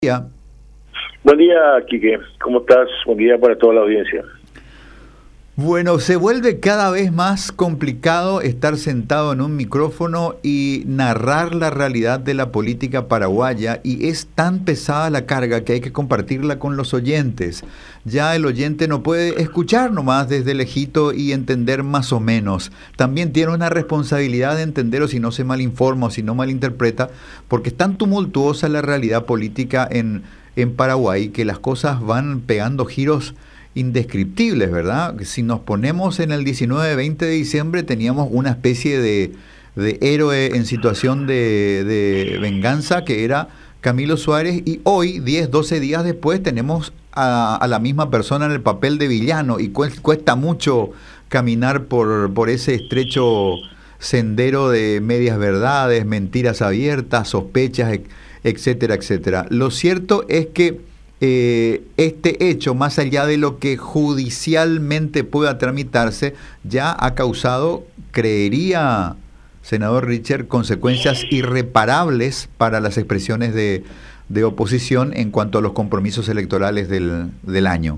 Ya. Buen día, Quique. ¿Cómo estás? Buen día para toda la audiencia. Bueno, se vuelve cada vez más complicado estar sentado en un micrófono y narrar la realidad de la política paraguaya, y es tan pesada la carga que hay que compartirla con los oyentes. Ya el oyente no puede escuchar nomás desde lejito y entender más o menos. También tiene una responsabilidad de entender, o si no se malinforma o si no malinterpreta, porque es tan tumultuosa la realidad política en Paraguay que las cosas van pegando giros indescriptibles, ¿verdad? Si nos ponemos en el 19-20 de diciembre, teníamos una especie de héroe en situación de venganza, que era Camilo Suárez, y hoy, 10-12 días después, tenemos a la misma persona en el papel de villano, y cuesta mucho caminar por ese estrecho sendero de medias verdades, mentiras abiertas, sospechas, etcétera, etcétera. Lo cierto es que este hecho, más allá de lo que judicialmente pueda tramitarse, ya ha causado, creería, senador Richer, consecuencias irreparables para las expresiones de oposición en cuanto a los compromisos electorales del año.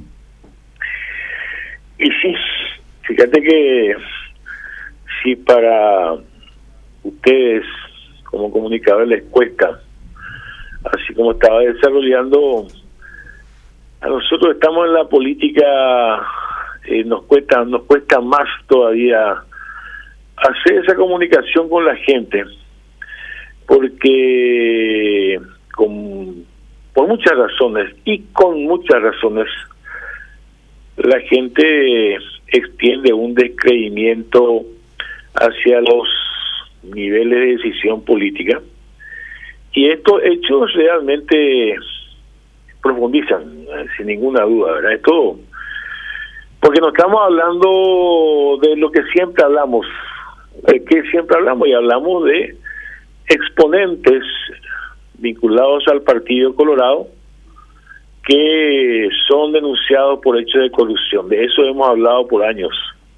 Y sí, fíjate que si para ustedes como comunicadores les cuesta, así como estaba desarrollando, a nosotros estamos en la política, nos cuesta más todavía hacer esa comunicación con la gente, porque por muchas razones y con muchas razones la gente extiende un descreimiento hacia los niveles de decisión política, y estos hechos realmente profundizan, sin ninguna duda, ¿verdad? Esto, porque no estamos hablando de lo que siempre hablamos, y hablamos de exponentes vinculados al Partido Colorado que son denunciados por hechos de corrupción. De eso hemos hablado por años.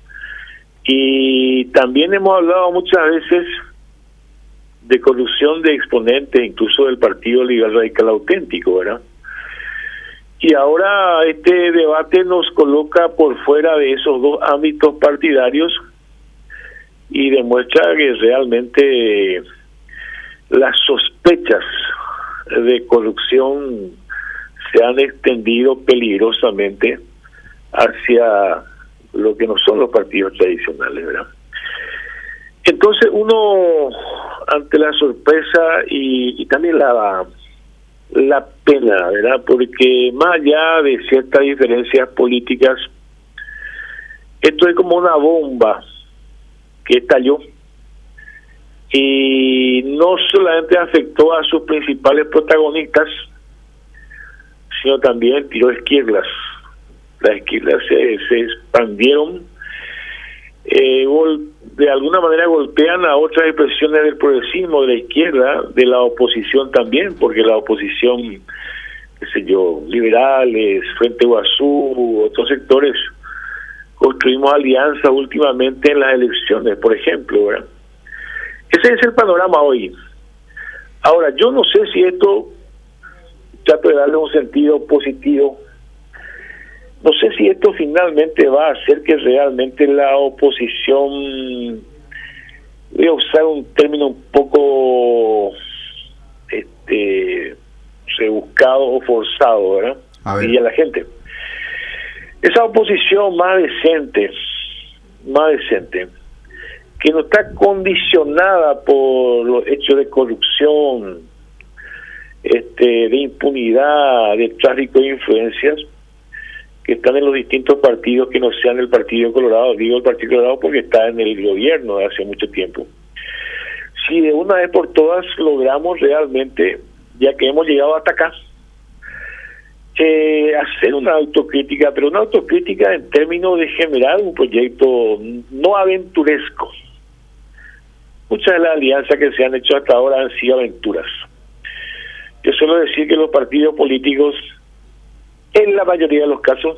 Y también hemos hablado muchas veces de corrupción de exponentes, incluso del Partido Liberal Radical Auténtico, ¿verdad? Y ahora este debate nos coloca por fuera de esos dos ámbitos partidarios y demuestra que realmente las sospechas de corrupción se han extendido peligrosamente hacia lo que no son los partidos tradicionales, ¿verdad? Entonces uno, ante la sorpresa y también la pena, ¿verdad? Porque más allá de ciertas diferencias políticas, esto es como una bomba que estalló y no solamente afectó a sus principales protagonistas, sino también tiró esquirlas. Las esquirlas se expandieron, de alguna manera golpean a otras expresiones del progresismo, de la izquierda, de la oposición también, porque la oposición, qué sé yo, liberales, Frente Guazú, otros sectores, construimos alianzas últimamente en las elecciones, por ejemplo, ¿verdad? Ese es el panorama hoy. Ahora, yo no sé si esto, trato de darle un sentido positivo, no sé si esto finalmente va a hacer que realmente la oposición, voy a usar un término un poco rebuscado o forzado, ¿verdad? Y a la gente. Esa oposición más decente, que no está condicionada por los hechos de corrupción, de impunidad, de tráfico de influencias, que están en los distintos partidos que no sean el Partido Colorado. Digo el Partido Colorado porque está en el gobierno de hace mucho tiempo. Si de una vez por todas logramos realmente, ya que hemos llegado hasta acá, hacer una autocrítica, pero una autocrítica en términos de generar un proyecto no aventuresco. Muchas de las alianzas que se han hecho hasta ahora han sido aventuras. Yo suelo decir que los partidos políticos, en la mayoría de los casos,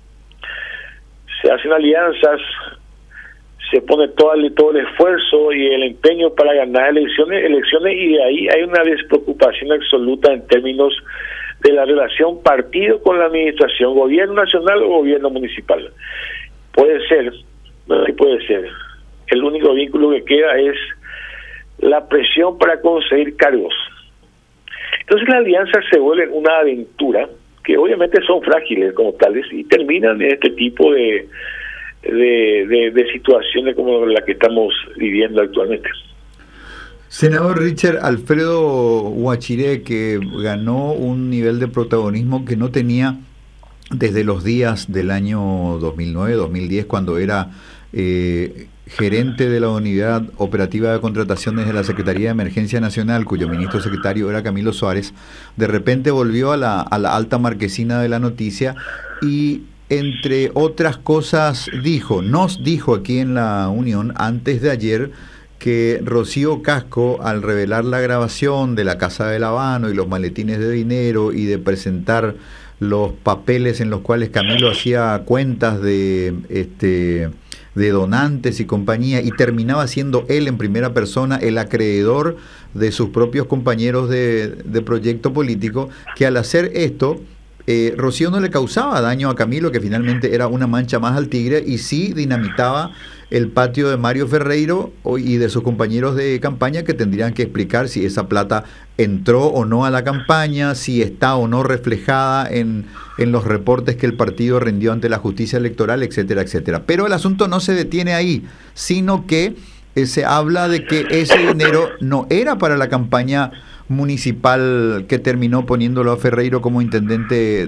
se hacen alianzas, se pone todo el esfuerzo y el empeño para ganar elecciones, y de ahí hay una despreocupación absoluta en términos de la relación partido con la administración, gobierno nacional o gobierno municipal. Puede ser, no puede ser. El único vínculo que queda es la presión para conseguir cargos. Entonces la alianza se vuelve una aventura que obviamente son frágiles como tales y terminan en este tipo de situaciones como la que estamos viviendo actualmente. Senador Richard, Alfredo Huachiré, que ganó un nivel de protagonismo que no tenía desde los días del año 2009-2010, cuando era gerente de la Unidad Operativa de Contrataciones de la Secretaría de Emergencia Nacional, cuyo ministro secretario era Camilo Suárez, de repente volvió a la alta marquesina de la noticia y, entre otras cosas, nos dijo aquí en la Unión antes de ayer que Rocío Casco, al revelar la grabación de la Casa del Habano y los maletines de dinero y de presentar los papeles en los cuales Camilo hacía cuentas de donantes y compañía, y terminaba siendo él en primera persona el acreedor de sus propios compañeros de proyecto político, que al hacer esto, Rocío no le causaba daño a Camilo, que finalmente era una mancha más al tigre, y sí dinamitaba el patio de Mario Ferreiro y de sus compañeros de campaña, que tendrían que explicar si esa plata entró o no a la campaña, si está o no reflejada en los reportes que el partido rindió ante la justicia electoral, etcétera, etcétera. Pero el asunto no se detiene ahí, sino que se habla de que ese dinero no era para la campaña municipal que terminó poniéndolo a Ferreiro como intendente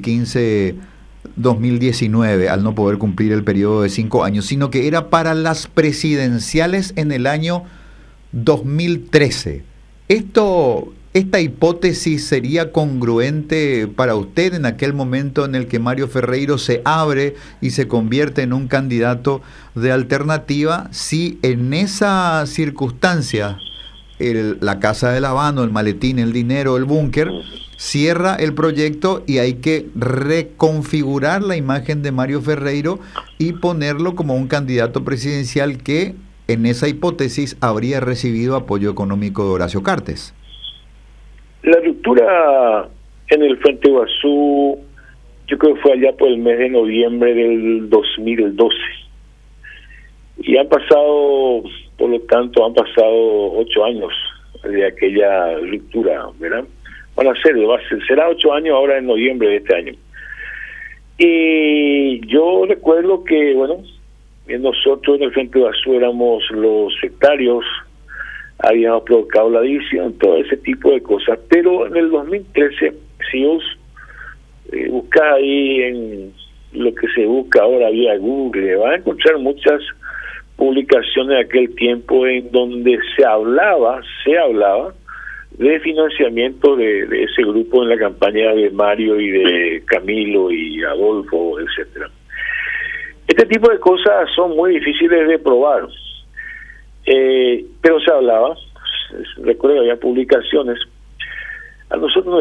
2015-2019, al no poder cumplir el periodo de 5 años, sino que era para las presidenciales en el año 2013. ¿Esta hipótesis sería congruente para usted en aquel momento en el que Mario Ferreiro se abre y se convierte en un candidato de alternativa, si en esa circunstancia la Casa del Habano, el maletín, el dinero, el búnker, cierra el proyecto y hay que reconfigurar la imagen de Mario Ferreiro y ponerlo como un candidato presidencial que, en esa hipótesis, habría recibido apoyo económico de Horacio Cartes? La ruptura en el Frente Iguazú, yo creo que fue allá por el mes de noviembre del 2012. Y han pasado, por lo tanto, 8 años de aquella ruptura, ¿verdad? Será 8 años ahora en noviembre de este año. Y yo recuerdo que, nosotros en el Frente Iguazú éramos los sectarios, habíamos provocado la división, todo ese tipo de cosas. Pero en el 2013, si vos buscás ahí en lo que se busca ahora vía Google, van a encontrar muchas publicaciones de aquel tiempo en donde se hablaba de financiamiento de ese grupo en la campaña de Mario y de Camilo y Adolfo, etcétera. Este tipo de cosas son muy difíciles de probar, pero se hablaba. Recuerdo que había publicaciones. A nosotros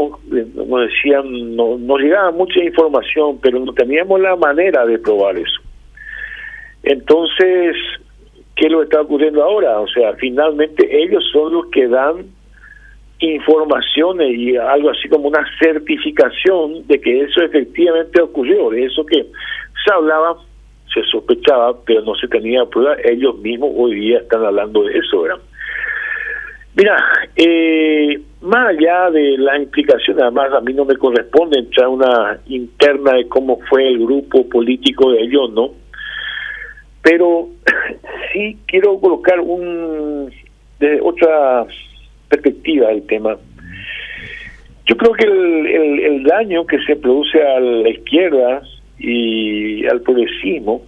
nos llegaba mucha información, pero no teníamos la manera de probar eso. Entonces, ¿qué es lo que está ocurriendo ahora? O sea, finalmente ellos son los que dan informaciones y algo así como una certificación de que eso efectivamente ocurrió, de eso que se hablaba, se sospechaba, pero no se tenía prueba. Ellos mismos hoy día están hablando de eso, ¿verdad? Mira, más allá de la implicación, además a mí no me corresponde entrar una interna de cómo fue el grupo político de ellos, ¿no? Pero sí quiero colocar de otra perspectiva del tema. Yo creo que el daño que se produce a la izquierda y al progresismo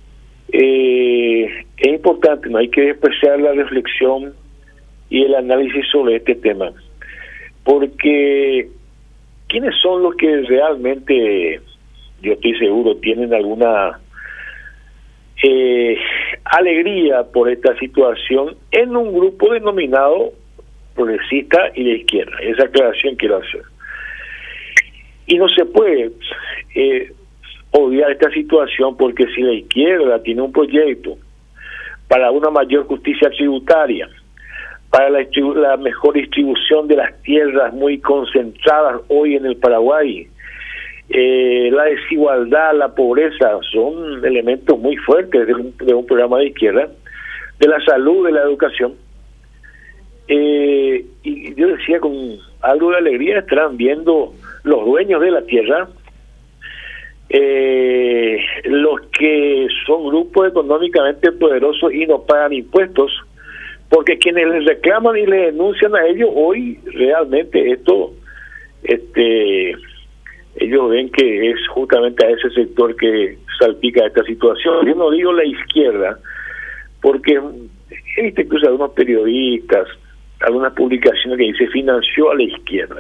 es importante, no hay que despreciar la reflexión y el análisis sobre este tema, porque ¿quiénes son los que realmente, yo estoy seguro, tienen alguna alegría por esta situación en un grupo denominado progresista y de izquierda? Esa aclaración quiero hacer. Y no se puede obviar esta situación, porque si la izquierda tiene un proyecto para una mayor justicia tributaria, para la mejor distribución de las tierras muy concentradas hoy en el Paraguay. La desigualdad, la pobreza son elementos muy fuertes de un programa de izquierda, de la salud, de la educación. Y yo decía, con algo de alegría estarán viendo los dueños de la tierra, los que son grupos económicamente poderosos y no pagan impuestos, porque quienes les reclaman y les denuncian a ellos hoy realmente esto, ellos ven que es justamente a ese sector que salpica esta situación. Yo no digo la izquierda, porque he visto incluso algunos periodistas, algunas publicaciones que dice financió a la izquierda.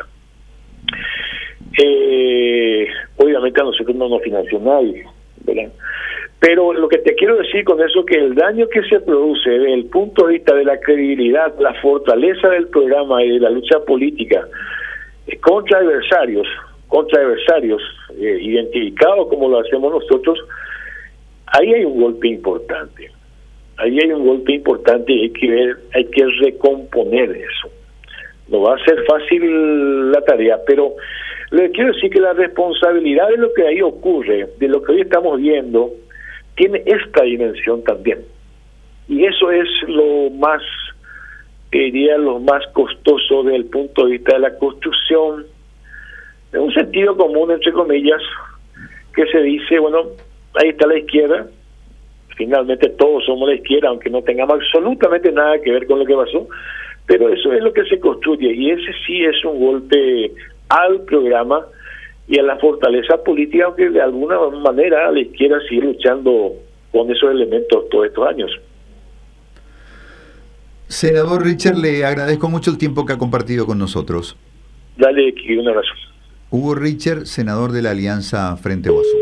Obviamente a nosotros no nos financió nadie, ¿verdad? Pero lo que te quiero decir con eso es que el daño que se produce desde el punto de vista de la credibilidad, la fortaleza del programa y de la lucha política contra adversarios identificados como lo hacemos nosotros, ahí hay un golpe importante. Ahí hay un golpe importante y hay que recomponer eso. No va a ser fácil la tarea, pero le quiero decir que la responsabilidad de lo que ahí ocurre, de lo que hoy estamos viendo, tiene esta dimensión también. Y eso es lo más, diría, lo más costoso desde el punto de vista de la construcción, de un sentido común, entre comillas, que se dice, bueno, ahí está la izquierda, finalmente todos somos la izquierda, aunque no tengamos absolutamente nada que ver con lo que pasó, pero eso es lo que se construye, y ese sí es un golpe al programa y a la fortaleza política, aunque de alguna manera la izquierda sigue luchando con esos elementos todos estos años. Senador Richard, le agradezco mucho el tiempo que ha compartido con nosotros. Dale, un abrazo. Hugo Richard, senador de la Alianza Frente Guasú.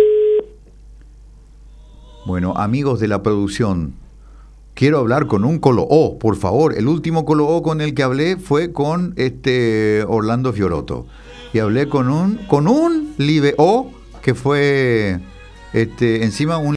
Bueno, amigos de la producción, quiero hablar con un Colo-O, por favor. El último Colo-O con el que hablé fue con Orlando Fiorotto. Y hablé con un Libe-O que fue encima un